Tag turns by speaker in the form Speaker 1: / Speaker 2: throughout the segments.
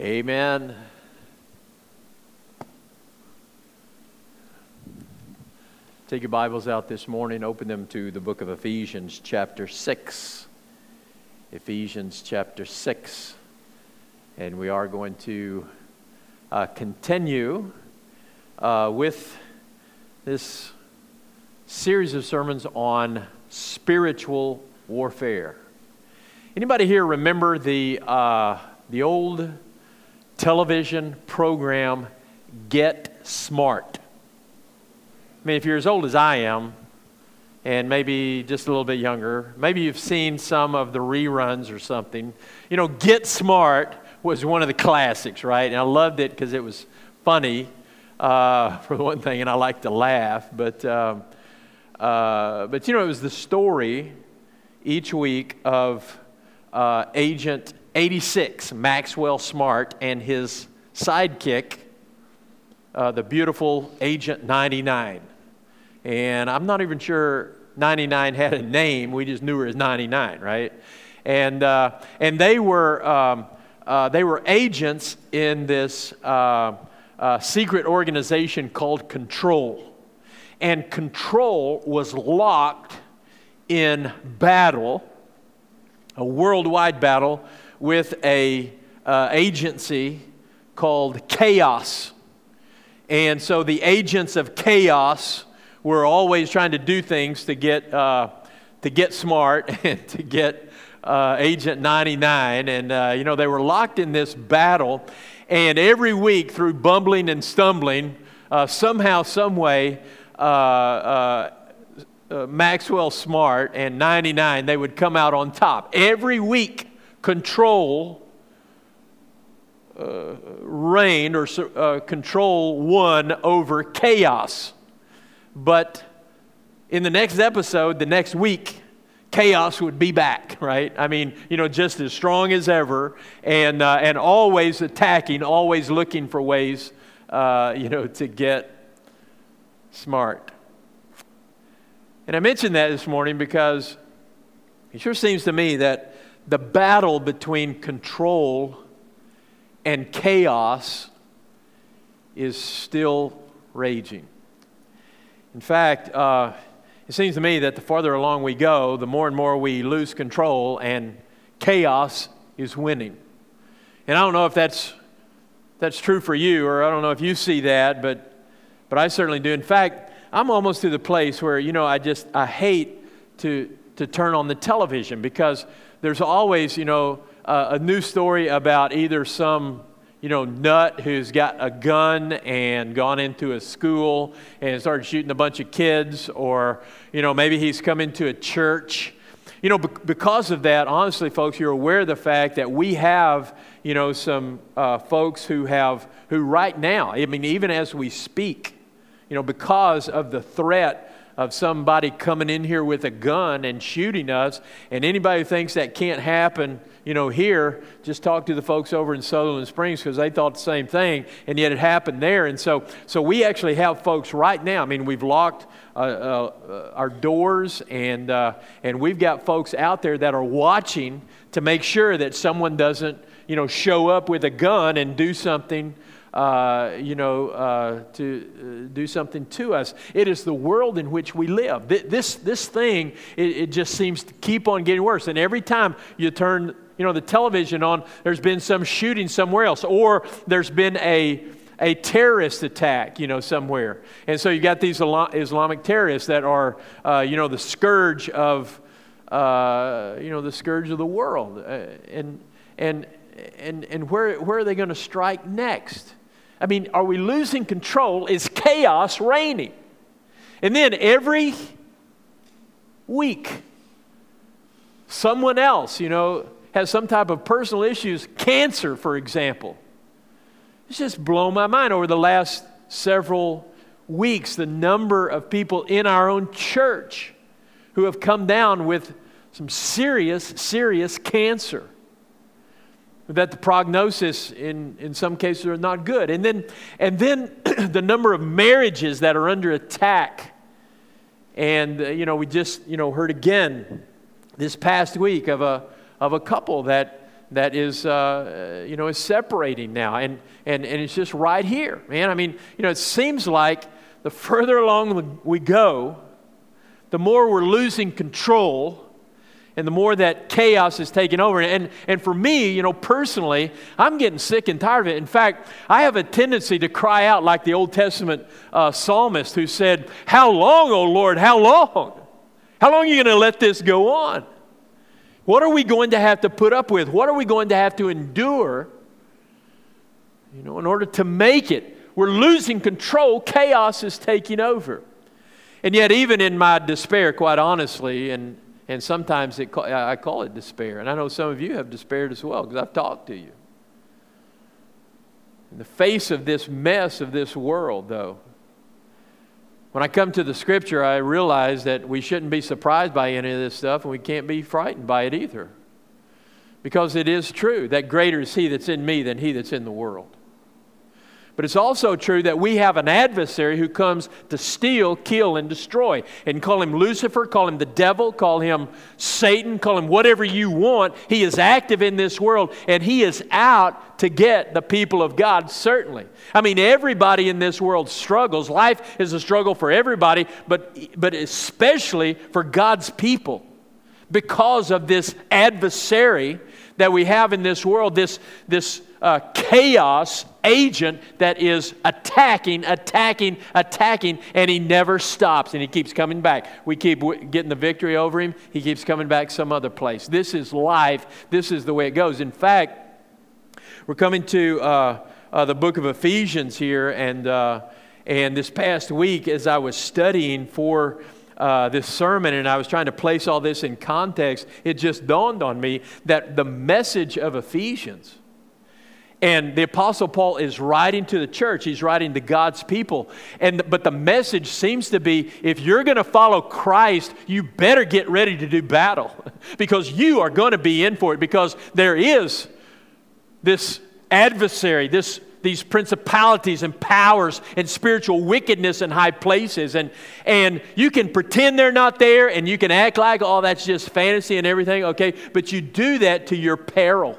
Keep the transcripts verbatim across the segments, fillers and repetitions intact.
Speaker 1: Amen. Take your Bibles out this morning, open them to the book of Ephesians chapter six. Ephesians chapter six. And we are going to uh, continue uh, with this series of sermons on spiritual warfare. Anybody here remember the uh, the old television program Get Smart? I mean, if you're as old as I am, and maybe just a little bit younger, maybe you've seen some of the reruns or something. You know, Get Smart was one of the classics, right? And I loved it because it was funny, uh, for one thing, and I like to laugh. But, um, uh, but you know, it was the story each week of uh, Agent eighty-six, Maxwell Smart, and his sidekick, uh, the beautiful Agent ninety-nine. And I'm not even sure ninety-nine had a name. We just knew her as ninety-nine, right? And uh, and they were um, uh, they were agents in this uh, uh, secret organization called Control. And Control was locked in battle, a worldwide battle, with a uh, agency called Chaos. And so the agents of Chaos were always trying to do things to get uh, to get smart and to get uh, Agent ninety-nine. And, uh, you know, they were locked in this battle. And every week, through bumbling and stumbling, uh, somehow, some way, uh, uh, uh, Maxwell Smart and ninety-nine, they would come out on top. Every week, Control uh, reigned or uh, Control won over Chaos. But in the next episode, the next week, Chaos would be back, right? I mean, you know, just as strong as ever, and uh, and always attacking, always looking for ways, uh, you know, to get smart. And I mentioned that this morning because it sure seems to me that the battle between Control and Chaos is still raging. In fact, uh, it seems to me that the farther along we go, the more and more we lose control, and Chaos is winning. And I don't know if that's that's true for you, or I don't know if you see that, but but I certainly do. In fact, I'm almost to the place where, you know, I just I hate to to turn on the television because there's always, you know, uh, a new story about either some, you know, nut who's got a gun and gone into a school and started shooting a bunch of kids, or, you know, maybe he's come into a church. You know, be- because of that, honestly, folks, you're aware of the fact that we have, you know, some uh, folks who have, who right now, I mean, even as we speak, you know, because of the threat of somebody coming in here with a gun and shooting us, and anybody who thinks that can't happen, you know, here, just talk to the folks over in Sutherland Springs because they thought the same thing, and yet it happened there. And so so we actually have folks right now. I mean, we've locked uh, uh, our doors, and uh, and we've got folks out there that are watching to make sure that someone doesn't, you know, show up with a gun and do something Uh, you know, uh, to uh, do something to us. It is the world in which we live. Th- this this thing, it, it just seems to keep on getting worse. And every time you turn, you know, the television on, there's been some shooting somewhere else, or there's been a a terrorist attack, you know, somewhere. And so you got these Islamic terrorists that are, uh, you know, the scourge of, uh, you know, the scourge of the world. Uh, and and and and where where are they going to strike next? I mean, are we losing control? Is chaos reigning? And then every week, someone else, you know, has some type of personal issues, cancer, for example. It's just blown my mind over the last several weeks, the number of people in our own church who have come down with some serious, serious cancer. That the prognosis in, in some cases are not good. And then and then the number of marriages that are under attack. And uh, you know, we just, you know, heard again this past week of a of a couple that that is, uh, you know, is separating now. And, and, and it's just right here, man. I mean, you know, it seems like the further along we go, the more we're losing control and the more that chaos is taking over. And, and for me, you know, personally, I'm getting sick and tired of it. In fact, I have a tendency to cry out like the Old Testament uh, psalmist who said, "How long, O Lord, how long? How long are you going to let this go on? What are we going to have to put up with? What are we going to have to endure, you know, in order to make it?" We're losing control. Chaos is taking over. And yet, even in my despair, quite honestly, and, and sometimes it, I call it despair. And I know some of you have despaired as well because I've talked to you. In the face of this mess of this world, though, when I come to the Scripture, I realize that we shouldn't be surprised by any of this stuff, and we can't be frightened by it either. Because it is true that greater is He that's in me than he that's in the world. But it's also true that we have an adversary who comes to steal, kill, and destroy. And call him Lucifer, call him the devil, call him Satan, call him whatever you want. He is active in this world, and he is out to get the people of God, certainly. I mean, everybody in this world struggles. Life is a struggle for everybody, but, but especially for God's people. Because of this adversary that we have in this world, this, this uh, chaos agent that is attacking, attacking, attacking, and he never stops, and he keeps coming back. We keep w- getting the victory over him. He keeps coming back some other place. This is life. This is the way it goes. In fact, we're coming to uh, uh, the book of Ephesians here, and uh, and this past week as I was studying for Uh, this sermon, and I was trying to place all this in context, it just dawned on me that the message of Ephesians, and the Apostle Paul is writing to the church, he's writing to God's people, and but the message seems to be, if you're going to follow Christ, you better get ready to do battle, because you are going to be in for it, because there is this adversary, this these principalities and powers and spiritual wickedness in high places. And, and you can pretend they're not there, and you can act like, oh, that's just fantasy and everything, okay? But you do that to your peril.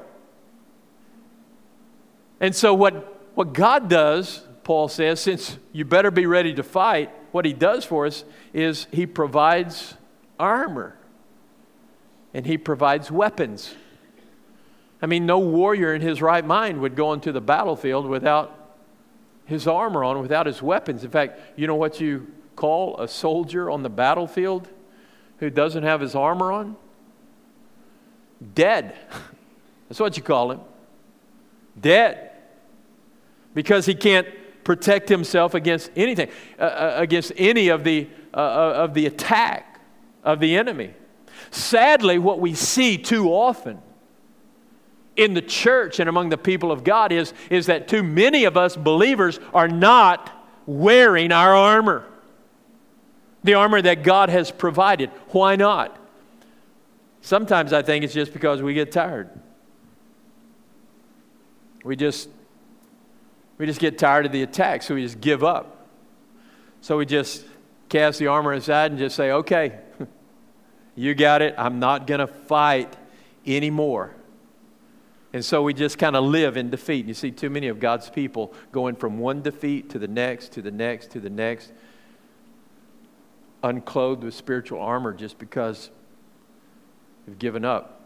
Speaker 1: And so what, what God does, Paul says, since you better be ready to fight, what He does for us is He provides armor. And He provides weapons. I mean, no warrior in his right mind would go into the battlefield without his armor on, without his weapons. In fact, you know what you call a soldier on the battlefield who doesn't have his armor on? Dead. That's what you call him. Dead. Because he can't protect himself against anything, uh, against any of the, uh, of the attack of the enemy. Sadly, what we see too often in the church and among the people of God is, is that too many of us believers are not wearing our armor. The armor that God has provided. Why not? Sometimes I think it's just because we get tired. We just, we just get tired of the attack, so we just give up. So we just cast the armor aside and just say, okay, you got it. I'm not going to fight anymore. And so we just kind of live in defeat. And you see too many of God's people going from one defeat to the next, to the next, to the next, unclothed with spiritual armor just because they've given up.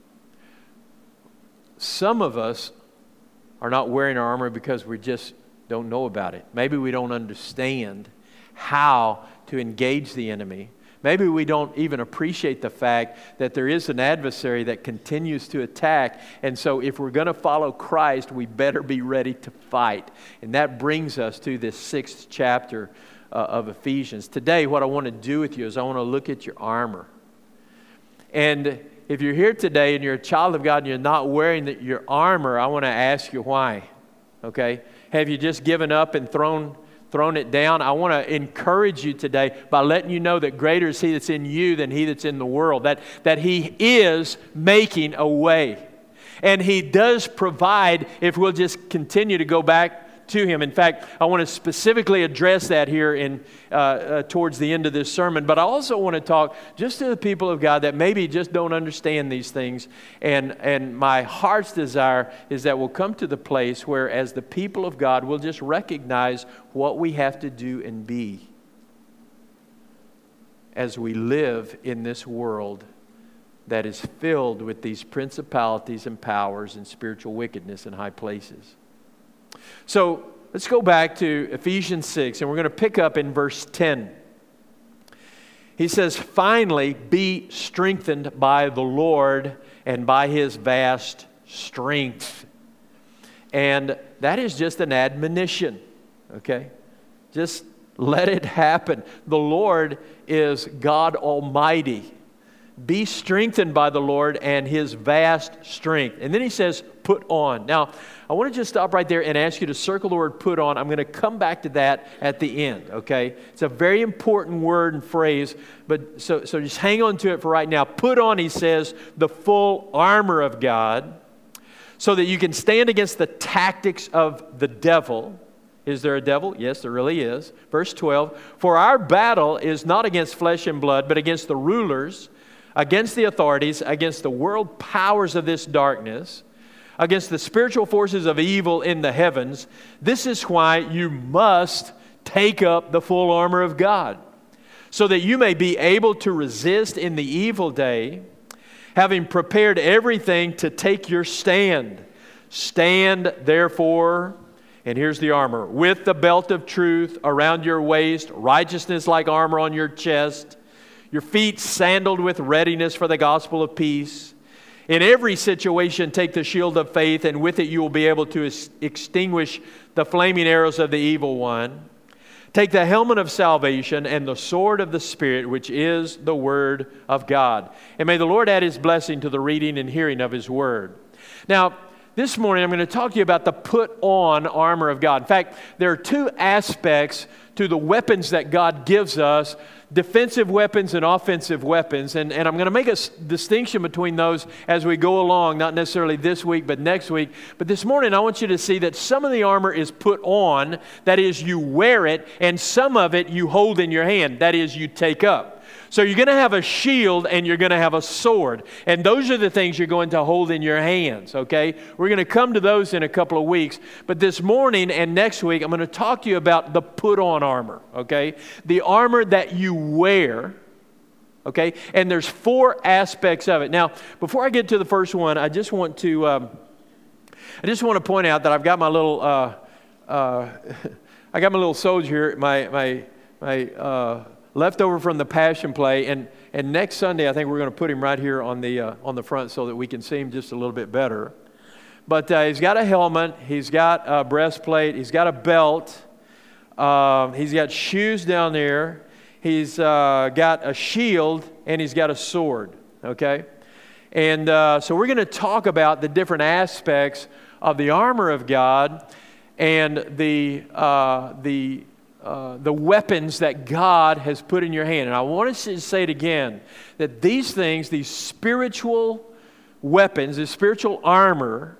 Speaker 1: Some of us are not wearing our armor because we just don't know about it. Maybe we don't understand how to engage the enemy. Maybe we don't even appreciate the fact that there is an adversary that continues to attack. And so if we're going to follow Christ, we better be ready to fight. And that brings us to this sixth chapter uh, of Ephesians. Today, what I want to do with you is I want to look at your armor. And if you're here today and you're a child of God and you're not wearing the, your armor, I want to ask you why. Okay? Have you just given up and thrown thrown it down? I want to encourage you today by letting you know that greater is He that's in you than he that's in the world. That, that He is making a way. And He does provide, if we'll just continue to go back to Him. In fact, I want to specifically address that here in uh, uh, towards the end of this sermon. But I also want to talk just to the people of God that maybe just don't understand these things. And, and my heart's desire is that we'll come to the place where, as the people of God, we'll just recognize what we have to do and be as we live in this world that is filled with these principalities and powers and spiritual wickedness in high places. So let's go back to Ephesians six, and we're going to pick up in verse ten. He says, "Finally, be strengthened by the Lord and by His vast strength." And that is just an admonition, okay? Just let it happen. The Lord is God Almighty. Be strengthened by the Lord and His vast strength. And then he says, put on. Now, I want to just stop right there and ask you to circle the word put on. I'm going to come back to that at the end, okay? It's a very important word and phrase, but so, so just hang on to it for right now. Put on, he says, the full armor of God so that you can stand against the tactics of the devil. Is there a devil? Yes, there really is. Verse twelve, "For our battle is not against flesh and blood, but against the rulers, against the authorities, against the world powers of this darkness, against the spiritual forces of evil in the heavens. This is why you must take up the full armor of God, so that you may be able to resist in the evil day, having prepared everything to take your stand. Stand, therefore," and here's the armor, "with the belt of truth around your waist, righteousness like armor on your chest, your feet sandaled with readiness for the gospel of peace. In every situation, take the shield of faith, and with it you will be able to ex- extinguish the flaming arrows of the evil one. Take the helmet of salvation and the sword of the Spirit, which is the Word of God." And may the Lord add His blessing to the reading and hearing of His Word. Now, this morning I'm going to talk to you about the put on armor of God. In fact, there are two aspects to the weapons that God gives us: defensive weapons and offensive weapons. And, and I'm going to make a s- distinction between those as we go along, not necessarily this week, but next week. But this morning, I want you to see that some of the armor is put on, that is, you wear it, and some of it you hold in your hand, that is, you take up. So you're going to have a shield and you're going to have a sword. And those are the things you're going to hold in your hands, okay? We're going to come to those in a couple of weeks. But this morning and next week, I'm going to talk to you about the put-on armor, okay? The armor that you wear, okay? And there's four aspects of it. Now, before I get to the first one, I just want to, um, I just want to point out that I've got my little, uh, uh, I got my little soldier here, my, my, my, uh, leftover from the Passion Play, and, and next Sunday I think we're going to put him right here on the uh, on the front so that we can see him just a little bit better. But uh, he's got a helmet, he's got a breastplate, he's got a belt, uh, he's got shoes down there, he's uh, got a shield, and he's got a sword. Okay, and uh, so we're going to talk about the different aspects of the armor of God and the uh, the Uh, the weapons that God has put in your hand. And I want to say it again, that these things, these spiritual weapons, this spiritual armor,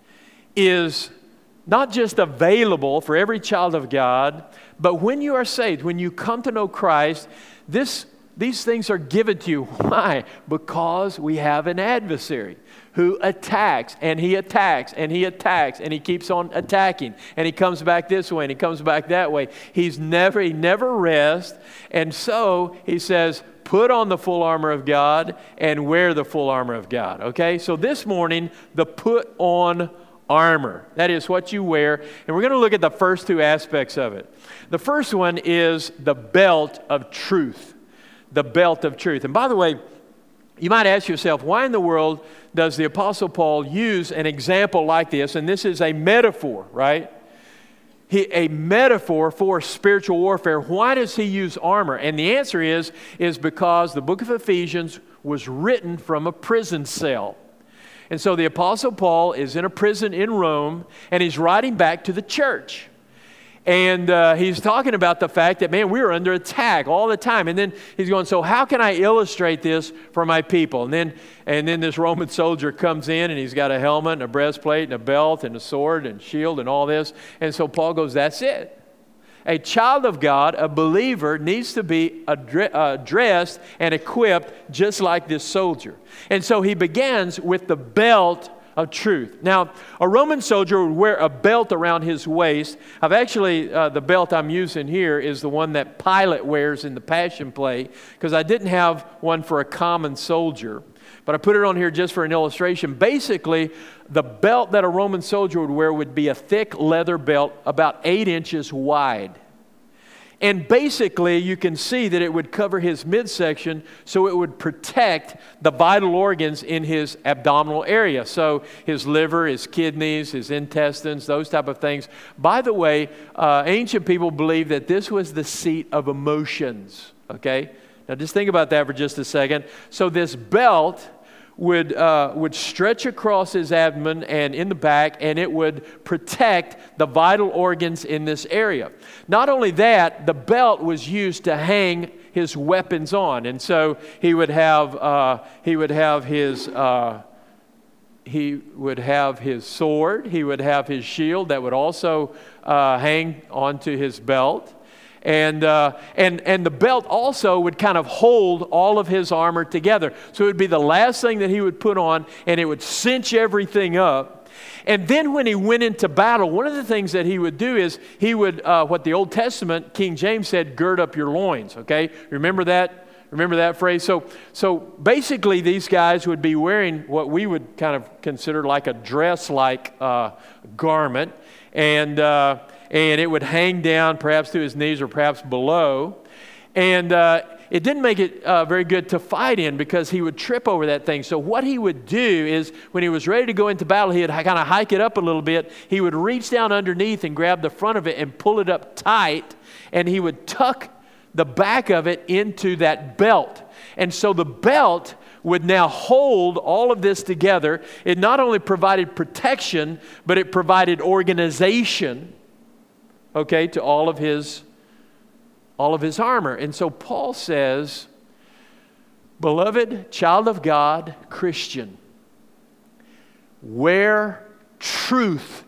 Speaker 1: is not just available for every child of God, but when you are saved, when you come to know Christ, this these things are given to you. Why? Because we have an adversary who attacks, and he attacks, and he attacks, and he keeps on attacking, and he comes back this way, and he comes back that way. He's never, he never rests, and so he says, put on the full armor of God and wear the full armor of God, okay? So this morning, the put on armor. That is what you wear, and we're going to look at the first two aspects of it. The first one is the belt of truth, the belt of truth. And by the way, you might ask yourself, why in the world does the Apostle Paul use an example like this? And this is a metaphor, right? He, a metaphor for spiritual warfare. Why does he use armor? And the answer is, is because the book of Ephesians was written from a prison cell. And so the Apostle Paul is in a prison in Rome, and he's writing back to the church. And uh, he's talking about the fact that, man, we are under attack all the time. And then he's going, so how can I illustrate this for my people? And then and then this Roman soldier comes in, and he's got a helmet and a breastplate and a belt and a sword and shield and all this. And so Paul goes, that's it. A child of God, a believer, needs to be uh, dressed and equipped just like this soldier. And so he begins with the belt of truth. Now, a Roman soldier would wear a belt around his waist. I've actually, uh, the belt I'm using here is the one that Pilate wears in the Passion Play, because I didn't have one for a common soldier. But I put it on here just for an illustration. Basically, the belt that a Roman soldier would wear would be a thick leather belt about eight inches wide. And basically, you can see that it would cover his midsection, so it would protect the vital organs in his abdominal area. So his liver, his kidneys, his intestines, those type of things. By the way, uh, ancient people believed that this was the seat of emotions. Okay? Now just think about that for just a second. So this belt would uh, would stretch across his abdomen and in the back, and it would protect the vital organs in this area. Not only that, the belt was used to hang his weapons on, and so he would have uh, he would have his uh, he would have his sword, he would have his shield that would also uh, hang onto his belt. And, uh, and, and the belt also would kind of hold all of his armor together. So it would be the last thing that he would put on, and it would cinch everything up. And then when he went into battle, one of the things that he would do is he would, uh, what the Old Testament, King James said, gird up your loins, okay? Remember that? Remember that phrase? So, so basically these guys would be wearing what we would kind of consider like a dress-like uh, garment. And... Uh, And it would hang down perhaps to his knees or perhaps below. And uh, it didn't make it uh, very good to fight in, because he would trip over that thing. So what he would do is when he was ready to go into battle, he would kind of hike it up a little bit. He would reach down underneath and grab the front of it and pull it up tight. And he would tuck the back of it into that belt. And so the belt would now hold all of this together. It not only provided protection, but it provided organization, okay, to all of his all of his armor. And so Paul says, beloved child of God, Christian, wear truth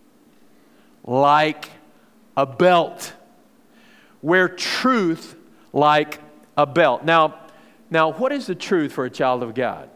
Speaker 1: like a belt. Wear truth like a belt. Now, now what is the truth for a child of God?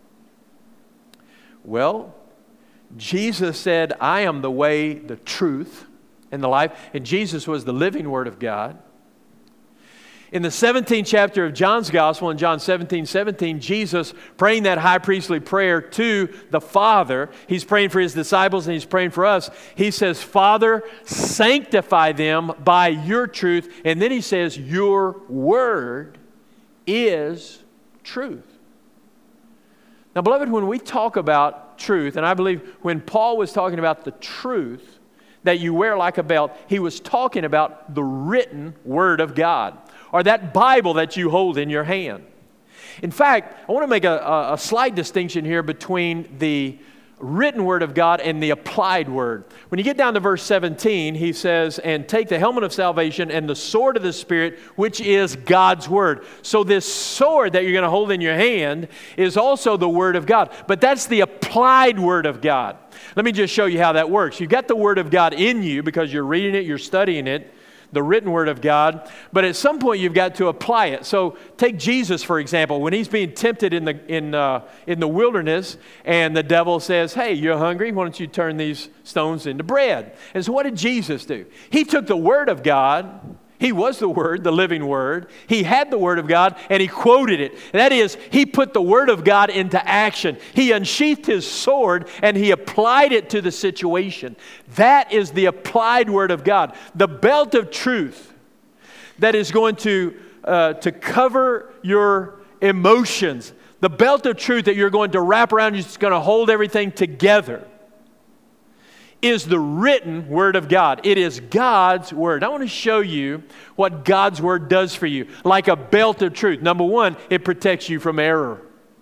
Speaker 1: Well, Jesus said, I am the way, the truth, and the life. And Jesus was the living Word of God. In the seventeenth chapter of John's Gospel, in John seventeen seventeen, Jesus praying that high priestly prayer to the Father. He's praying for His disciples and He's praying for us. He says, Father, sanctify them by your truth. And then He says, your Word is truth. Now, beloved, when we talk about truth, and I believe when Paul was talking about the truth that you wear like a belt, he was talking about the written Word of God, or that Bible that you hold in your hand. In fact, I want to make a, a, a slight distinction here between the written Word of God and the applied Word. When you get down to verse seventeen, he says, and take the helmet of salvation and the sword of the Spirit, which is God's Word. So this sword that you're going to hold in your hand is also the Word of God. But that's the applied Word of God. Let me just show you how that works. You've got the Word of God in you because you're reading it, you're studying it, the written Word of God, but at some point you've got to apply it. So take Jesus, for example, when He's being tempted in the, in, uh, in the wilderness, and the devil says, hey, you're hungry, why don't you turn these stones into bread? And so what did Jesus do? He took the Word of God. He was the Word, the living Word. He had the Word of God, and He quoted it. That is, He put the Word of God into action. He unsheathed His sword, and He applied it to the situation. That is the applied Word of God. The belt of truth that is going to, uh, to cover your emotions. The belt of truth that you're going to wrap around you, it's going to hold everything together, is the written Word of God. It is God's Word. I want to show you what God's Word does for you, like a belt of truth. Number one, it protects you from error.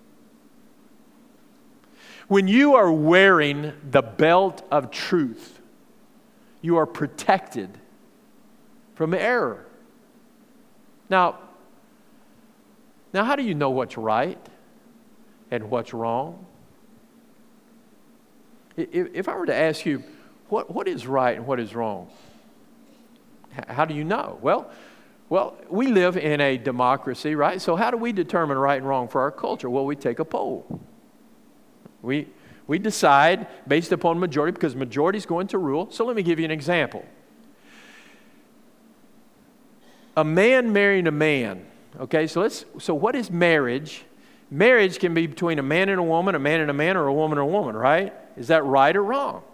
Speaker 1: When you are wearing the belt of truth, you are protected from error. Now, now how do you know what's right and what's wrong? If, if I were to ask you, what, what is right and what is wrong? H- how do you know? Well, well, we live in a democracy, right? So how do we determine right and wrong for our culture? Well, we take a poll. We, we decide based upon majority because majority is going to rule. So let me give you an example. A man marrying a man. Okay, so let's. So what is marriage? Marriage can be between a man and a woman, a man and a man, or a woman and a woman, right? Is that right or wrong?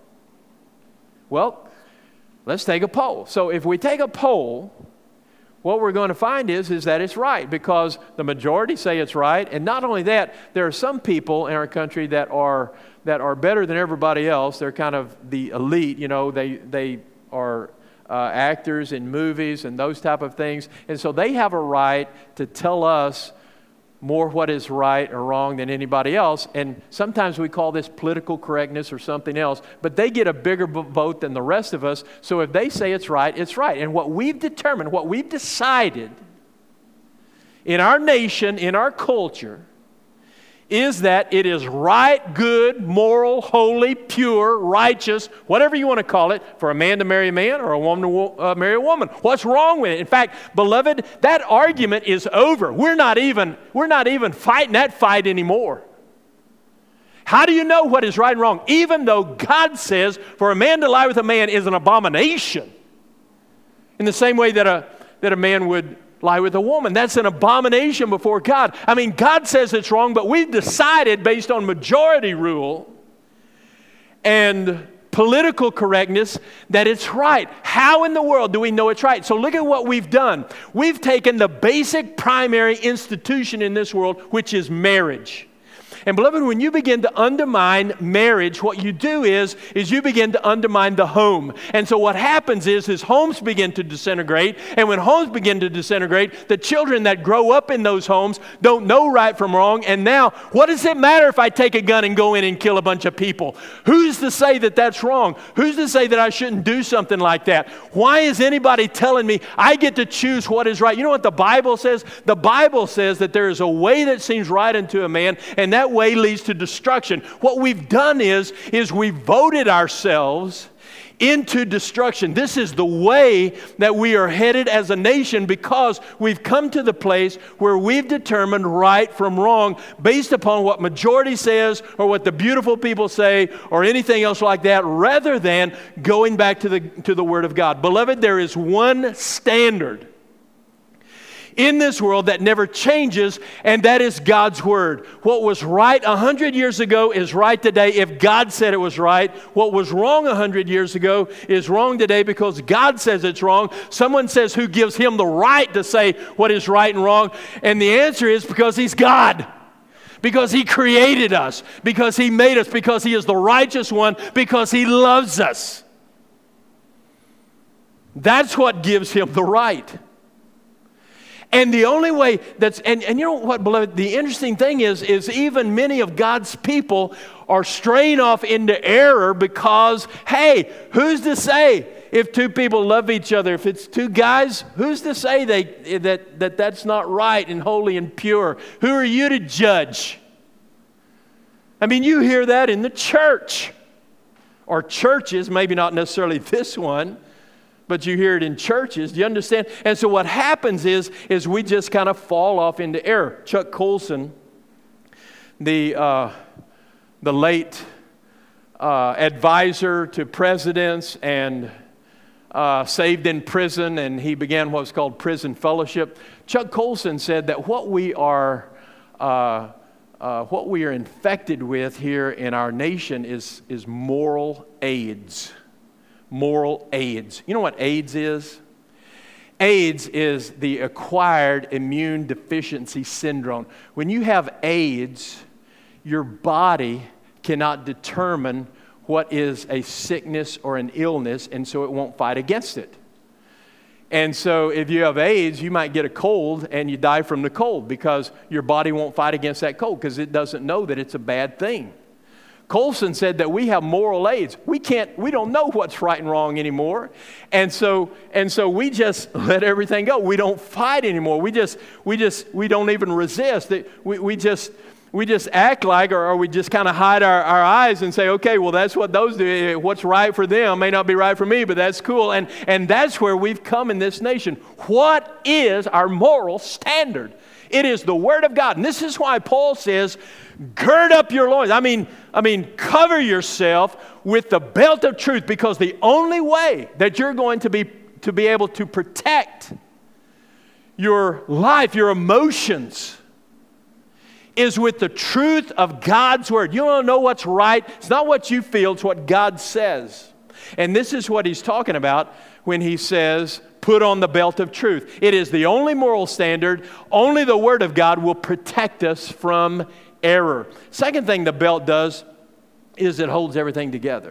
Speaker 1: Well, let's take a poll. So if we take a poll, what we're going to find is, is that it's right because the majority say it's right. And not only that, there are some people in our country that are that are better than everybody else. They're kind of the elite, you know, they they are uh, actors in movies and those type of things. And so they have a right to tell us more what is right or wrong than anybody else. And sometimes we call this political correctness or something else, but they get a bigger vote than the rest of us. So if they say it's right, it's right. And what we've determined, what we've decided in our nation, in our culture, is that it is right, good, moral, holy, pure, righteous, whatever you want to call it, for a man to marry a man or a woman to uh, marry a woman. What's wrong with it? In fact, beloved, that argument is over. We're not even, we're not even fighting that fight anymore. How do you know what is right and wrong? Even though God says for a man to lie with a man is an abomination, in the same way that a, that a man would lie with a woman. That's an abomination before God. I mean, God says it's wrong, but we've decided based on majority rule and political correctness that it's right. How in the world do we know it's right? So look at what we've done. We've taken the basic primary institution in this world, which is marriage. And beloved, when you begin to undermine marriage, what you do is, is you begin to undermine the home. And so what happens is, is homes begin to disintegrate. And when homes begin to disintegrate, the children that grow up in those homes don't know right from wrong. And now, what does it matter if I take a gun and go in and kill a bunch of people? Who's to say that that's wrong? Who's to say that I shouldn't do something like that? Why is anybody telling me I get to choose what is right? You know what the Bible says? The Bible says that there is a way that seems right unto a man, and that way leads to destruction. What we've done is, is we voted ourselves into destruction. This is the way that we are headed as a nation because we've come to the place where we've determined right from wrong based upon what majority says or what the beautiful people say or anything else like that, rather than going back to the, to the Word of God. Beloved, there is one standard in this world that never changes, and that is God's Word. What was right a hundred years ago is right today if God said it was right. What was wrong a hundred years ago is wrong today because God says it's wrong. Someone says, who gives him the right to say what is right and wrong? And the answer is because he's God. Because he created us. Because he made us. Because he is the righteous one. Because he loves us. That's what gives him the right. And the only way that's, and, and you know what, beloved, the interesting thing is, is even many of God's people are straying off into error because, hey, who's to say if two people love each other? If it's two guys, who's to say they, that, that that's not right and holy and pure? Who are you to judge? I mean, you hear that in the church or churches, maybe not necessarily this one, but you hear it in churches. Do you understand? And so what happens is, is we just kind of fall off into error. Chuck Colson, the, uh, the late uh, advisor to presidents and uh, saved in prison, and he began what was called prison fellowship. Chuck Colson said that what we are, uh, uh, what we are infected with here in our nation is, is moral AIDS. Moral AIDS. You know what AIDS is? AIDS is the acquired immune deficiency syndrome. When you have AIDS, your body cannot determine what is a sickness or an illness, and so it won't fight against it. And so if you have AIDS, you might get a cold and you die from the cold because your body won't fight against that cold because it doesn't know that it's a bad thing. Colson said that we have moral aids. We can't, we don't know what's right and wrong anymore. And so, and so we just let everything go. We don't fight anymore. We just, we just, we don't even resist. We, we just, we just act like, or, or we just kind of hide our, our eyes and say, okay, well, that's what those do. What's right for them may not be right for me, but that's cool. And, and that's where we've come in this nation. What is our moral standard? It is the Word of God. And this is why Paul says, gird up your loins. I mean, I mean, cover yourself with the belt of truth, because the only way that you're going to be, to be able to protect your life, your emotions, is with the truth of God's Word. You don't know what's right. It's not what you feel. It's what God says. And this is what he's talking about when he says, put on the belt of truth. It is the only moral standard. Only the Word of God will protect us from error. Second thing the belt does is it holds everything together.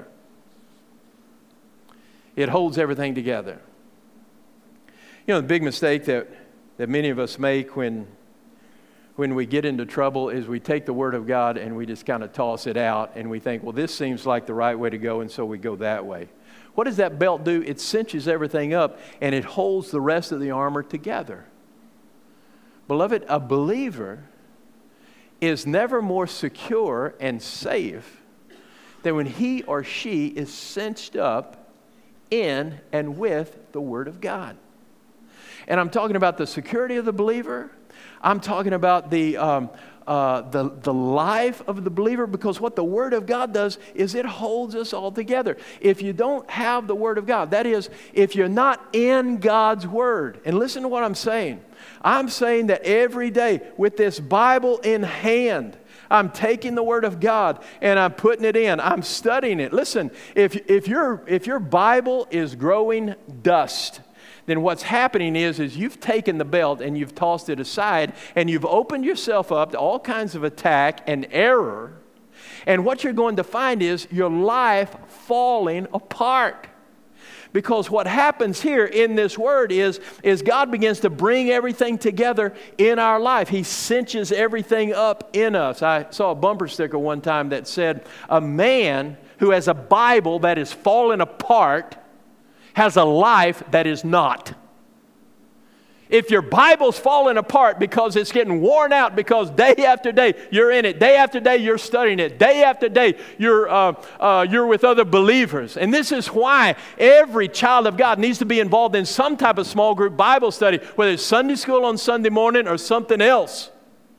Speaker 1: It holds everything together. You know, the big mistake that, that many of us make when, when we get into trouble is we take the Word of God and we just kind of toss it out and we think, well, this seems like the right way to go, and so we go that way. What does that belt do? It cinches everything up and it holds the rest of the armor together. Beloved, a believer is never more secure and safe than when he or she is cinched up in and with the Word of God. And I'm talking about the security of the believer. I'm talking about the, um, uh, the, the life of the believer, because what the Word of God does is it holds us all together. If you don't have the Word of God, that is, if you're not in God's Word, and listen to what I'm saying. I'm saying that every day with this Bible in hand, I'm taking the Word of God and I'm putting it in. I'm studying it. Listen, if, if, your, if your Bible is growing dust, then what's happening is, is you've taken the belt and you've tossed it aside and you've opened yourself up to all kinds of attack and error. And what you're going to find is your life falling apart. Because what happens here in this Word is, is God begins to bring everything together in our life. He cinches everything up in us. I saw a bumper sticker one time that said, a man who has a Bible that is falling apart has a life that is not. If your Bible's falling apart because it's getting worn out, because day after day you're in it, day after day you're studying it, day after day you're, uh, uh, you're with other believers. And this is why every child of God needs to be involved in some type of small group Bible study, whether it's Sunday school on Sunday morning or something else.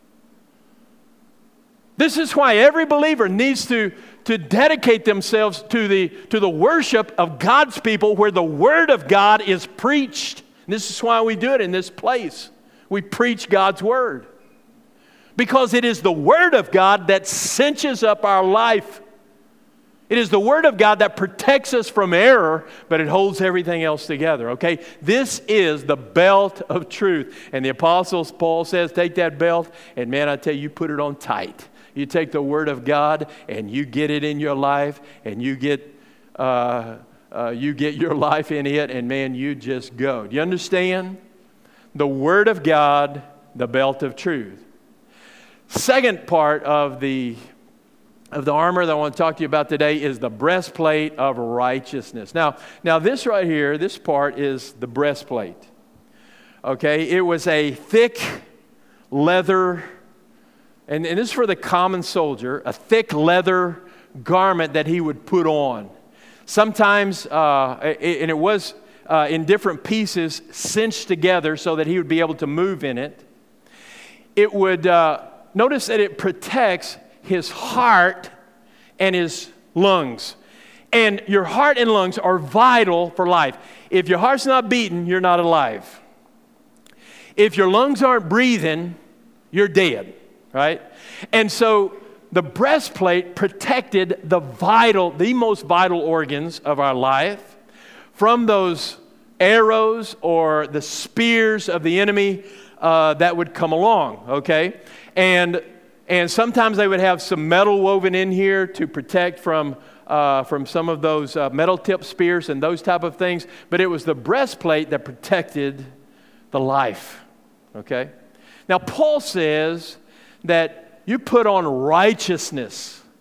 Speaker 1: This is why every believer needs to, to dedicate themselves to the, to the worship of God's people, where the Word of God is preached. And this is why we do it in this place. We preach God's Word. Because it is the Word of God that cinches up our life. It is the Word of God that protects us from error, but it holds everything else together, okay? This is the belt of truth. And the Apostle Paul says, take that belt, and man, I tell you, you put it on tight. You take the Word of God and you get it in your life, and you get uh, uh, you get your life in it, and man, you just go. Do you understand? The Word of God, the belt of truth. Second part of the of the armor that I want to talk to you about today is the breastplate of righteousness. Now, now this right here, this part is the breastplate. Okay, it was a thick leather. And, and this is for the common soldier, a thick leather garment that he would put on. Sometimes, uh, it, and it was uh, in different pieces cinched together so that he would be able to move in it. It would, uh, notice that it protects his heart and his lungs. And your heart and lungs are vital for life. If your heart's not beating, you're not alive. If your lungs aren't breathing, you're dead. Right? And so the breastplate protected the vital, the most vital organs of our life from those arrows or the spears of the enemy uh, that would come along, okay? And, and sometimes they would have some metal woven in here to protect from, uh, from some of those uh, metal-tipped spears and those type of things, but it was the breastplate that protected the life, okay? Now, Paul says that you put on righteousness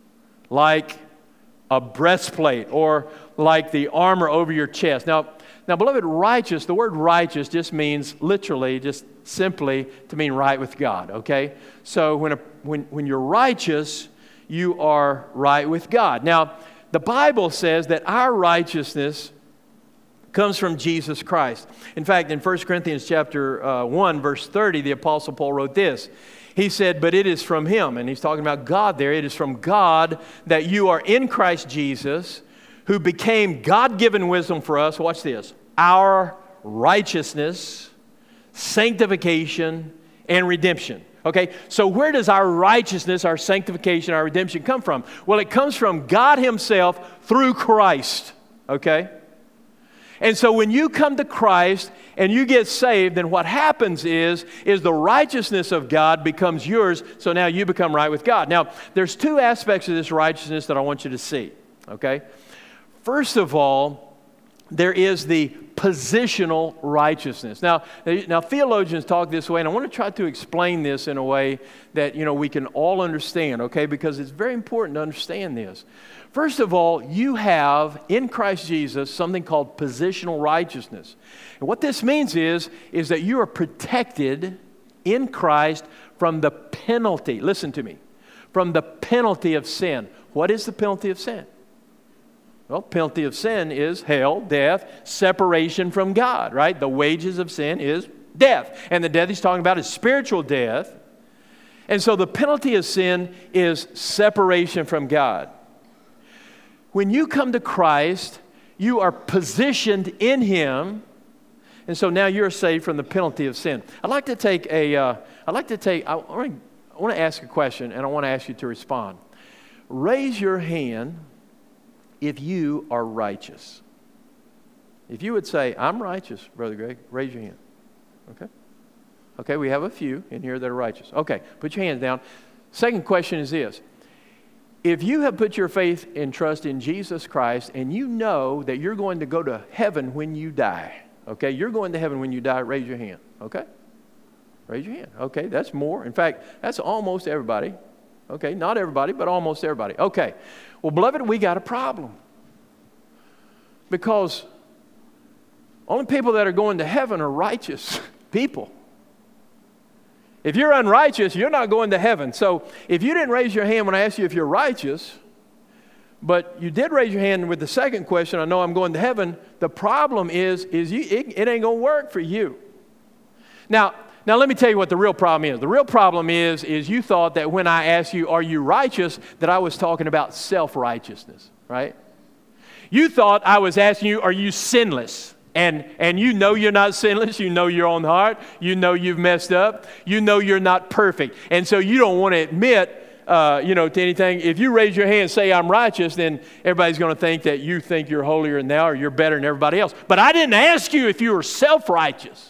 Speaker 1: like a breastplate or like the armor over your chest. Now, now, beloved, righteous, the word righteous just means literally, just simply to mean right with God, okay? So when, a, when, when you're righteous, you are right with God. Now, the Bible says that our righteousness comes from Jesus Christ. In fact, in First Corinthians chapter uh, one, verse thirty, the Apostle Paul wrote this. He said, but it is from Him, and he's talking about God there. It is from God that you are in Christ Jesus, who became God-given wisdom for us. Watch this. Our righteousness, sanctification, and redemption. Okay, so where does our righteousness, our sanctification, our redemption come from? Well, it comes from God Himself through Christ. Okay? And so when you come to Christ and you get saved, then what happens is, is the righteousness of God becomes yours, so now you become right with God. Now, there's two aspects of this righteousness that I want you to see, okay? First of all, there is the positional righteousness. Now, now theologians talk this way, and I want to try to explain this in a way that, you know, we can all understand, okay? Because it's very important to understand this. First of all, you have in Christ Jesus something called positional righteousness. And what this means is, is that you are protected in Christ from the penalty, listen to me, from the penalty of sin. What is the penalty of sin? Well, penalty of sin is hell, death, separation from God, right? The wages of sin is death. And the death he's talking about is spiritual death. And so the penalty of sin is separation from God. When you come to Christ, you are positioned in Him, and so now you're saved from the penalty of sin. I'd like to take a, uh, I'd like to take, I want to, I want to ask a question, and I want to ask you to respond. Raise your hand if you are righteous. If you would say, I'm righteous, Brother Greg, raise your hand. Okay? Okay, we have a few in here that are righteous. Okay, put your hands down. Second question is this. If you have put your faith and trust in Jesus Christ and you know that you're going to go to heaven when you die, okay, you're going to heaven when you die, raise your hand, okay? Raise your hand. Okay, that's more. In fact, that's almost everybody. Okay, not everybody, but almost everybody. Okay, well, beloved, we got a problem. Because only people that are going to heaven are righteous people. If you're unrighteous, you're not going to heaven. So if you didn't raise your hand when I asked you if you're righteous, but you did raise your hand with the second question, I know I'm going to heaven, the problem is, is you, it, it ain't going to work for you. Now, now let me tell you what the real problem is. The real problem is, is you thought that when I asked you, are you righteous, that I was talking about self-righteousness, right? You thought I was asking you, are you sinless? And, and you know you're not sinless. You know your own heart. You know you've messed up. You know you're not perfect. And so you don't want to admit, uh, you know, to anything. If you raise your hand and say, I'm righteous, then everybody's going to think that you think you're holier than thou or you're better than everybody else. But I didn't ask you if you were self-righteous.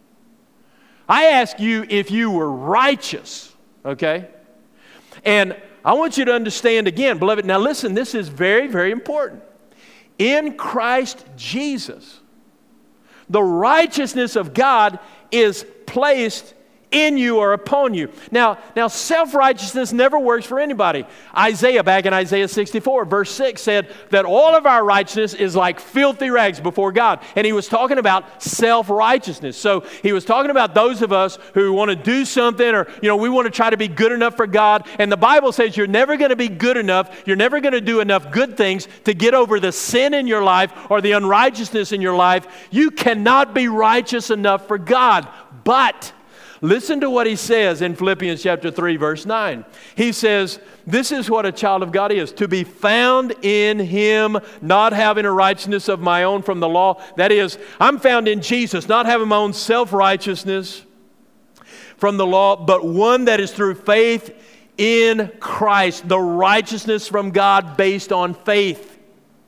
Speaker 1: I asked you if you were righteous, okay? And I want you to understand again, beloved, now listen, this is very, very important. In Christ Jesus, the righteousness of God is placed in you or upon you. Now, now self-righteousness never works for anybody. Isaiah, back in Isaiah sixty-four, verse six said that all of our righteousness is like filthy rags before God. And he was talking about self-righteousness. So he was talking about those of us who want to do something or, you know, we want to try to be good enough for God. And the Bible says you're never going to be good enough. You're never going to do enough good things to get over the sin in your life or the unrighteousness in your life. You cannot be righteous enough for God. But listen to what he says in Philippians chapter three, verse nine. He says, this is what a child of God is, to be found in Him, not having a righteousness of my own from the law. That is, I'm found in Jesus, not having my own self-righteousness from the law, but one that is through faith in Christ, the righteousness from God based on faith.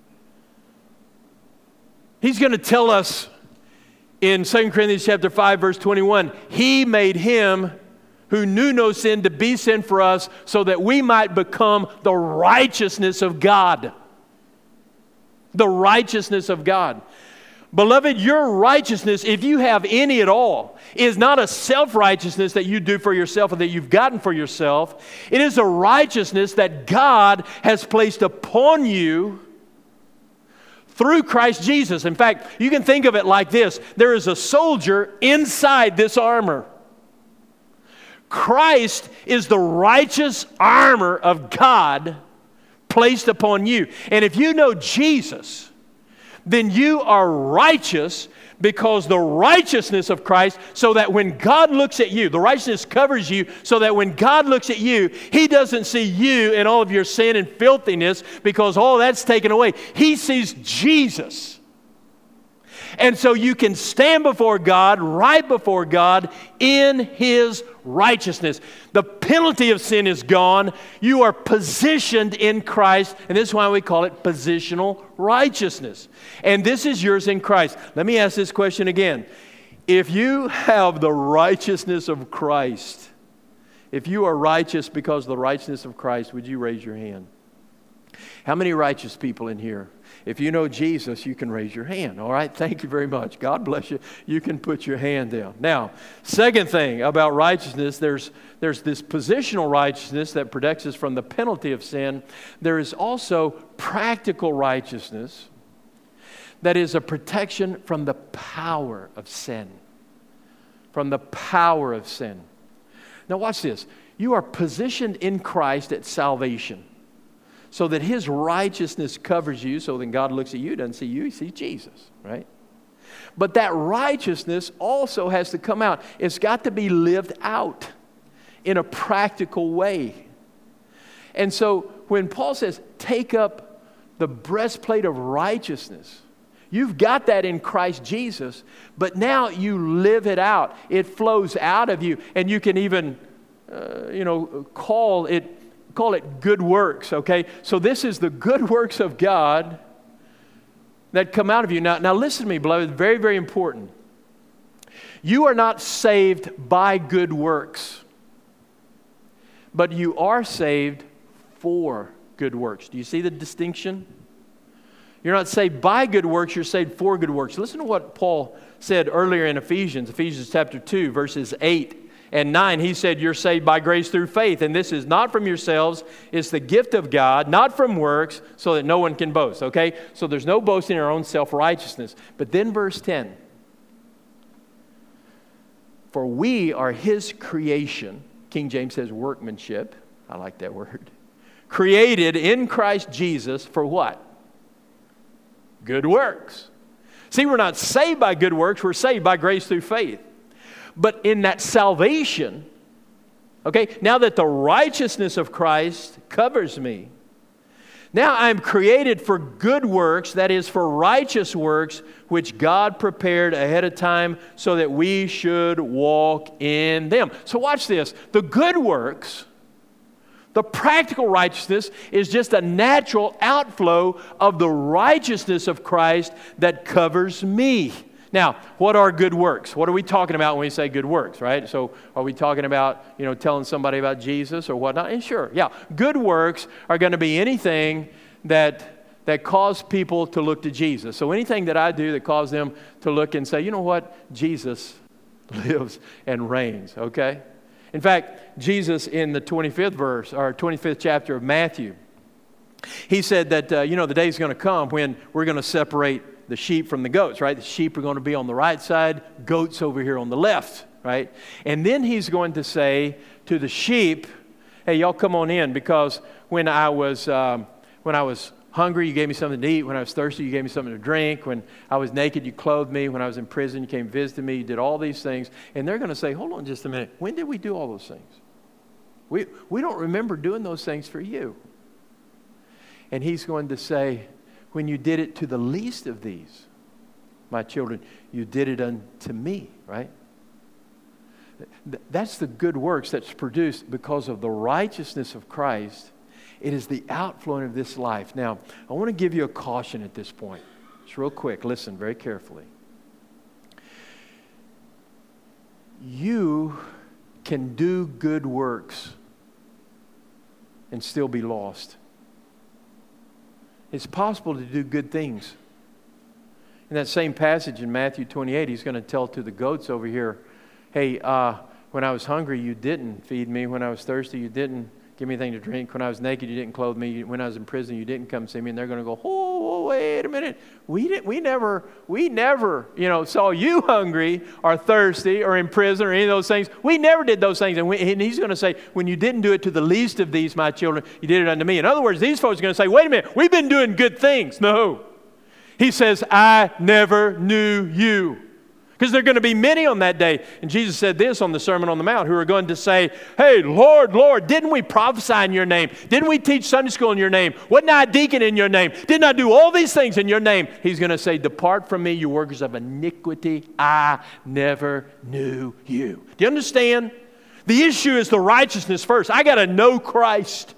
Speaker 1: He's going to tell us in Second Corinthians chapter five, verse twenty-one, He made Him who knew no sin to be sin for us so that we might become the righteousness of God. The righteousness of God. Beloved, your righteousness, if you have any at all, is not a self-righteousness that you do for yourself or that you've gotten for yourself. It is a righteousness that God has placed upon you through Christ Jesus. In fact, you can think of it like this. There is a soldier inside this armor. Christ is the righteous armor of God placed upon you. And if you know Jesus, then you are righteous because the righteousness of Christ, so that when God looks at you, the righteousness covers you, so that when God looks at you, He doesn't see you and all of your sin and filthiness, because all that's taken away. He sees Jesus. And so you can stand before God, right before God, in His righteousness. The penalty of sin is gone. You are positioned in Christ, and this is why we call it positional righteousness. And this is yours in Christ. Let me ask this question again. If you have the righteousness of Christ, if you are righteous because of the righteousness of Christ, would you raise your hand? How many righteous people in here? If you know Jesus, you can raise your hand. All right, thank you very much. God bless you. You can put your hand down. Now, second thing about righteousness, there's, there's this positional righteousness that protects us from the penalty of sin. There is also practical righteousness that is a protection from the power of sin. From the power of sin. Now watch this. You are positioned in Christ at salvation, so that His righteousness covers you, so then God looks at you, doesn't see you, He sees Jesus, right? But that righteousness also has to come out. It's got to be lived out in a practical way. And so when Paul says, take up the breastplate of righteousness, you've got that in Christ Jesus, but now you live it out. It flows out of you, and you can even, uh, you know, call it Call it good works, okay? So this is the good works of God that come out of you. Now, now listen to me, beloved, very, very important. You are not saved by good works, but you are saved for good works. Do you see the distinction? You're not saved by good works, you're saved for good works. Listen to what Paul said earlier in Ephesians, Ephesians chapter two, verses eight and nine. He said, you're saved by grace through faith, and this is not from yourselves, it's the gift of God, not from works, so that no one can boast. Okay? So there's no boasting in our own self-righteousness. But then verse ten. For we are His creation. King James says workmanship. I like that word. Created in Christ Jesus for what? Good works. See, we're not saved by good works, we're saved by grace through faith. But in that salvation, okay, now that the righteousness of Christ covers me, now I'm created for good works, that is for righteous works, which God prepared ahead of time so that we should walk in them. So watch this. The good works, the practical righteousness, is just a natural outflow of the righteousness of Christ that covers me. Now, what are good works? What are we talking about when we say good works, right? So are we talking about, you know, telling somebody about Jesus or whatnot? And sure, yeah. Good works are going to be anything that, that cause people to look to Jesus. So anything that I do that causes them to look and say, you know what? Jesus lives and reigns, okay? In fact, Jesus in the twenty-fifth verse, or twenty-fifth chapter of Matthew, He said that, uh, you know, the day is going to come when we're going to separate the sheep from the goats, right? The sheep are going to be on the right side, goats over here on the left, right? And then He's going to say to the sheep, hey, y'all come on in, because when I was um, when I was hungry, you gave me something to eat. When I was thirsty, you gave me something to drink. When I was naked, you clothed me. When I was in prison, you came visiting me. You did all these things. And they're going to say, hold on just a minute. When did we do all those things? We, we don't remember doing those things for you. And He's going to say, when you did it to the least of these, my children, you did it unto me, right? That's the good works that's produced because of the righteousness of Christ. It is the outflowing of this life. Now, I want to give you a caution at this point. Just real quick, listen very carefully. You can do good works and still be lost. It's possible to do good things. In that same passage in Matthew twenty-eight, he's going to tell to the goats over here, hey, uh, when I was hungry, you didn't feed me. When I was thirsty, you didn't give me anything to drink. When I was naked, you didn't clothe me. When I was in prison, you didn't come see me. And they're going to go, oh, wait a minute. We didn't. We never. We never. You know, saw you hungry or thirsty or in prison or any of those things. We never did those things. And, we, and he's going to say, when you didn't do it to the least of these, my children, you did it unto me. In other words, these folks are going to say, wait a minute. We've been doing good things. No. He says, I never knew you. Because there are going to be many on that day. And Jesus said this on the Sermon on the Mount, who are going to say, hey, Lord, Lord, didn't we prophesy in your name? Didn't we teach Sunday school in your name? Wasn't I a deacon in your name? Didn't I do all these things in your name? He's going to say, depart from me, you workers of iniquity. I never knew you. Do you understand? The issue is the righteousness first. I got to know Christ.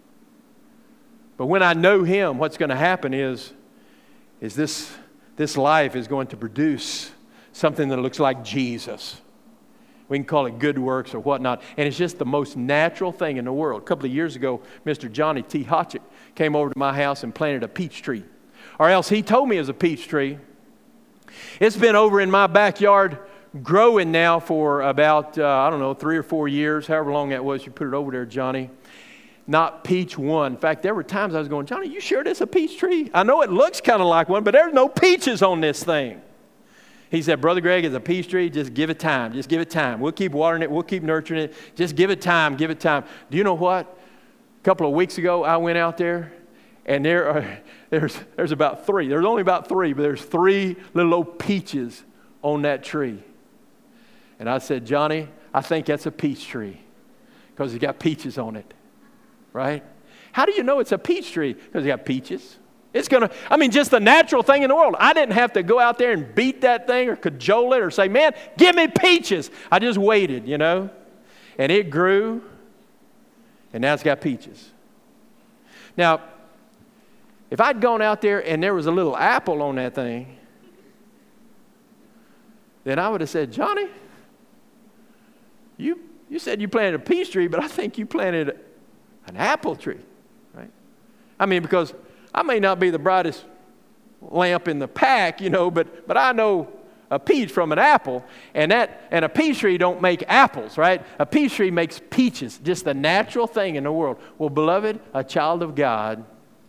Speaker 1: But when I know Him, what's going to happen is, is this, this life is going to produce something that looks like Jesus. We can call it good works or whatnot. And it's just the most natural thing in the world. A couple of years ago, Mister Johnny T. Hotchick came over to my house and planted a peach tree. Or else he told me it was a peach tree. It's been over in my backyard growing now for about, uh, I don't know, three or four years, however long that was you put it over there, Johnny. Not peach one. In fact, there were times I was going, Johnny, you sure this is a peach tree? I know it looks kind of like one, but there's no peaches on this thing. He said, Brother Greg, it's a peach tree. Just give it time. Just give it time. We'll keep watering it. We'll keep nurturing it. Just give it time. Give it time. Do you know what? A couple of weeks ago, I went out there, and there are, there's, there's about three. There's only about three, but there's three little old peaches on that tree. And I said, Johnny, I think that's a peach tree because it's got peaches on it, right? How do you know it's a peach tree? Because it's got peaches. It's going to, I mean, just the natural thing in the world. I didn't have to go out there and beat that thing or cajole it or say, man, give me peaches. I just waited, you know. And it grew, and now it's got peaches. Now, if I'd gone out there and there was a little apple on that thing, then I would have said, Johnny, you, you said you planted a peach tree, but I think you planted an apple tree, right? I mean, because I may not be the brightest lamp in the pack, you know, but, but I know a peach from an apple, and that and a peach tree don't make apples, right? A peach tree makes peaches, just the natural thing in the world. Well, beloved, a child of God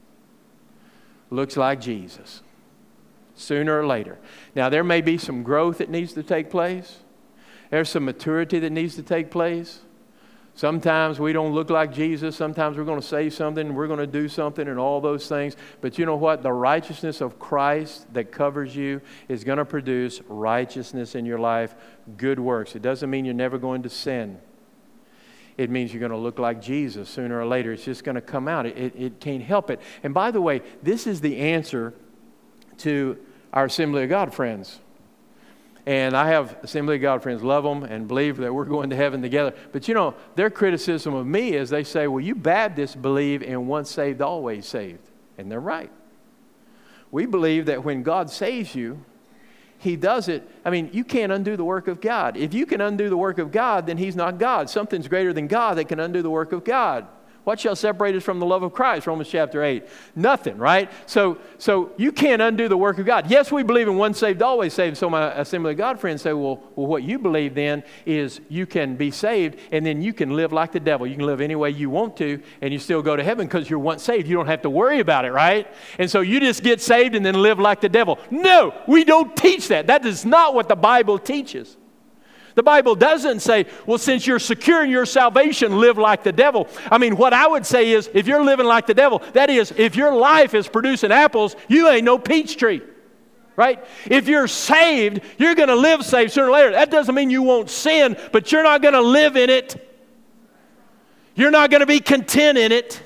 Speaker 1: looks like Jesus sooner or later. Now, there may be some growth that needs to take place. There's some maturity that needs to take place. Sometimes we don't look like Jesus. Sometimes we're going to say something, we're going to do something, and all those things. But you know what? The righteousness of Christ that covers you is going to produce righteousness in your life, good works. It doesn't mean you're never going to sin. It means you're going to look like Jesus sooner or later. It's just going to come out. It, it, it can't help it. And by the way, this is the answer to our Assembly of God friends. And I have Assembly of God friends, love them and believe that we're going to heaven together. But you know, their criticism of me is they say, well, you Baptists believe in once saved, always saved. And they're right. We believe that when God saves you, He does it. I mean, you can't undo the work of God. If you can undo the work of God, then He's not God. Something's greater than God that can undo the work of God. What shall separate us from the love of Christ? Romans chapter eight. Nothing, right? So, so you can't undo the work of God. Yes, we believe in once saved, always saved. So my Assembly of God friends say, well, well, what you believe then is you can be saved and then you can live like the devil. You can live any way you want to and you still go to heaven because you're once saved. You don't have to worry about it, right? And so you just get saved and then live like the devil. No, we don't teach that. That is not what the Bible teaches. The Bible doesn't say, well, since you're secure in your salvation, live like the devil. I mean, what I would say is, if you're living like the devil, that is, if your life is producing apples, you ain't no peach tree, right? If you're saved, you're going to live saved sooner or later. That doesn't mean you won't sin, but you're not going to live in it. You're not going to be content in it.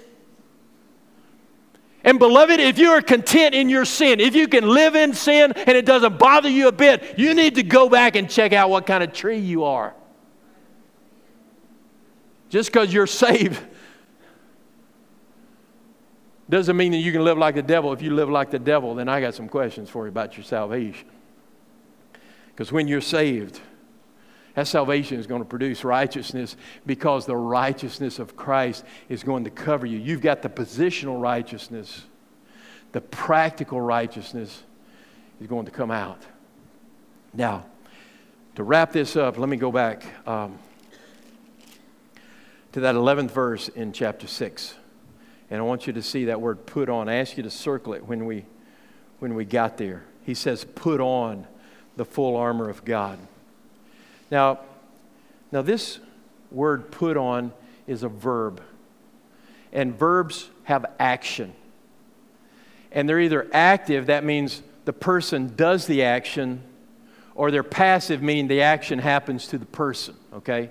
Speaker 1: And beloved, if you are content in your sin, if you can live in sin and it doesn't bother you a bit, you need to go back and check out what kind of tree you are. Just because you're saved doesn't mean that you can live like the devil. If you live like the devil, then I got some questions for you about your salvation. Because when you're saved, that salvation is going to produce righteousness because the righteousness of Christ is going to cover you. You've got the positional righteousness, the practical righteousness is going to come out. Now, to wrap this up, let me go back um, to that eleventh verse in chapter six. And I want you to see that word put on. I ask you to circle it when we, when we got there. He says, put on the full armor of God. Now, now this word put on is a verb. And verbs have action. And they're either active, that means the person does the action, or they're passive, meaning the action happens to the person, okay?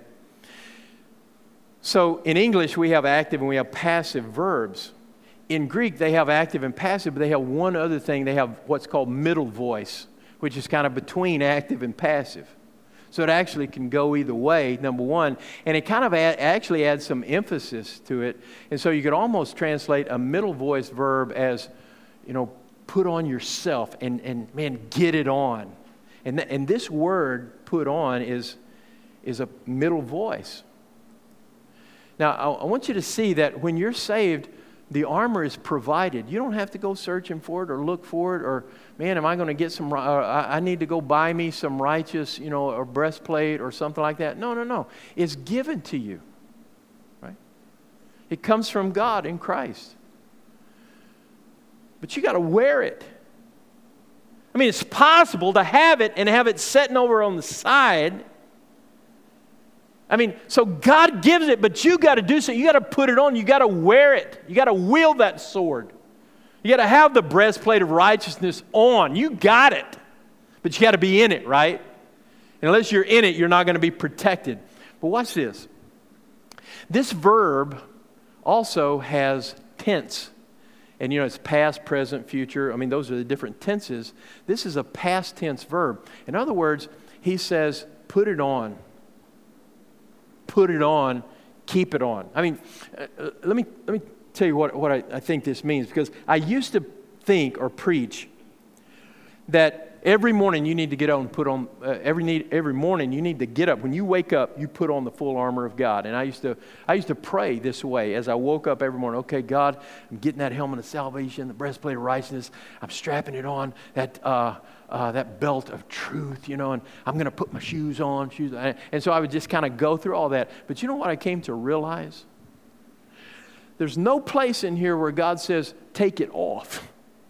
Speaker 1: So in English, we have active and we have passive verbs. In Greek, they have active and passive, but they have one other thing. They have what's called middle voice, which is kind of between active and passive. So it actually can go either way, number one. And it kind of add, actually adds some emphasis to it. And so you could almost translate a middle voice verb as, you know, put on yourself and, and man, get it on. And, th- and this word, put on, is, is a middle voice. Now, I, I want you to see that when you're saved, the armor is provided. You don't have to go searching for it or look for it or, man, am I going to get some, uh, I need to go buy me some righteous, you know, a breastplate or something like that. No, no, no. It's given to you, right? It comes from God in Christ. But you got to wear it. I mean, it's possible to have it and have it sitting over on the side. I mean, so God gives it, but you got to do something. You got to put it on. You got to wear it. You got to wield that sword. You got to have the breastplate of righteousness on. You got it. But you got to be in it, right? And unless you're in it, you're not going to be protected. But watch this. This verb also has tense. And you know, it's past, present, future. I mean, those are the different tenses. This is a past tense verb. In other words, he says, put it on. Put it on. Keep it on. I mean, uh, let me let me tell you what, what I, I think this means. Because I used to think or preach that every morning you need to get on and put on, uh, every need, every morning you need to get up. When you wake up, you put on the full armor of God. And I used to I used to pray this way as I woke up every morning. Okay, God, I'm getting that helmet of salvation, the breastplate of righteousness. I'm strapping it on, that uh, uh, that belt of truth, you know, and I'm going to put my shoes on. shoes. And so I would just kind of go through all that. But you know what I came to realize? There's no place in here where God says, take it off.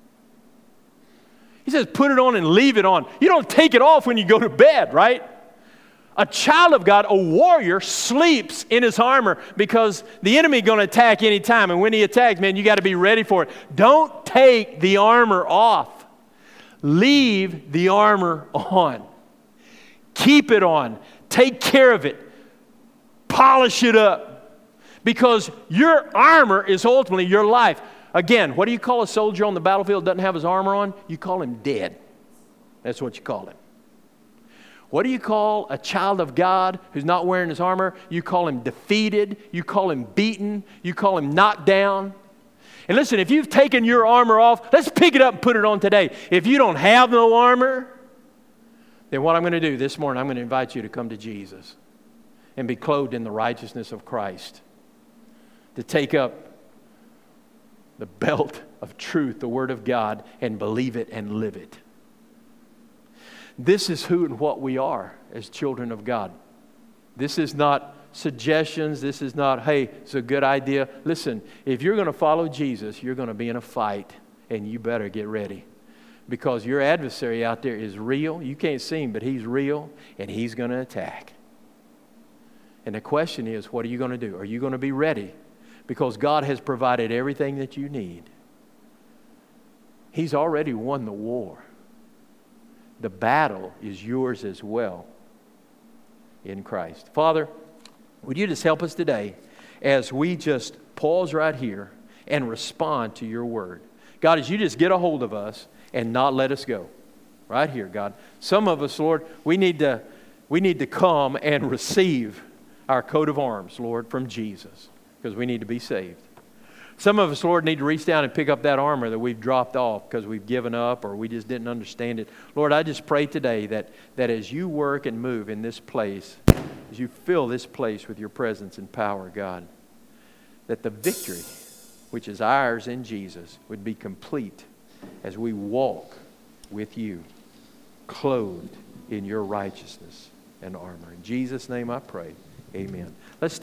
Speaker 1: He says, put it on and leave it on. You don't take it off when you go to bed, right? A child of God, a warrior, sleeps in his armor because the enemy is going to attack any time. And when he attacks, man, you got to be ready for it. Don't take the armor off. Leave the armor on. Keep it on. Take care of it. Polish it up. Because your armor is ultimately your life. Again, what do you call a soldier on the battlefield that doesn't have his armor on? You call him dead. That's what you call him. What do you call a child of God who's not wearing his armor? You call him defeated. You call him beaten. You call him knocked down. And listen, if you've taken your armor off, let's pick it up and put it on today. If you don't have no armor, then what I'm going to do this morning, I'm going to invite you to come to Jesus and be clothed in the righteousness of Christ. To take up the belt of truth, the Word of God, and believe it and live it. This is who and what we are as children of God. This is not suggestions. This is not, hey, it's a good idea. Listen, if you're going to follow Jesus, you're going to be in a fight, and you better get ready. Because your adversary out there is real. You can't see him, but he's real, and he's going to attack. And the question is, what are you going to do? Are you going to be ready? Because God has provided everything that you need. He's already won the war. The battle is yours as well in Christ. Father, would you just help us today as we just pause right here and respond to your word. God, as you just get a hold of us and not let us go. Right here, God. Some of us, Lord, we need to, we need to come and receive our coat of arms, Lord, from Jesus. Because we need to be saved. Some of us, Lord, need to reach down and pick up that armor that we've dropped off because we've given up or we just didn't understand it. Lord, I just pray today that, that as you work and move in this place, as you fill this place with your presence and power, God, that the victory, which is ours in Jesus, would be complete as we walk with you, clothed in your righteousness and armor. In Jesus' name I pray. Amen. Let's